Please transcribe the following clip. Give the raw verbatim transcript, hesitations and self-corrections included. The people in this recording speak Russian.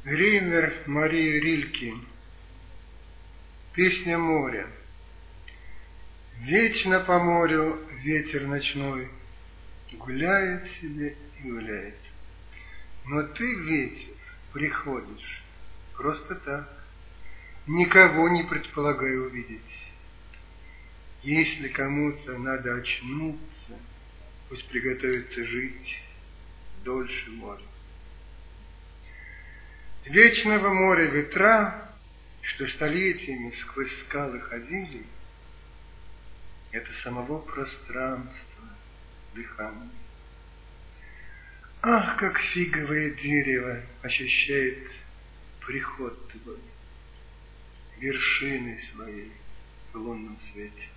Рейнер Марии Рильке. Песня моря. Вечно по морю ветер ночной гуляет себе и гуляет. Но ты, ветер, приходишь просто так, никого не предполагая увидеть. Если кому-то надо очнуться, пусть приготовится жить дольше моря. Вечного моря ветра, что столетиями сквозь скалы ходили, это самого пространства дыхание. Ах, как фиговое дерево ощущает приход твой, вершиной своей в лунном свете.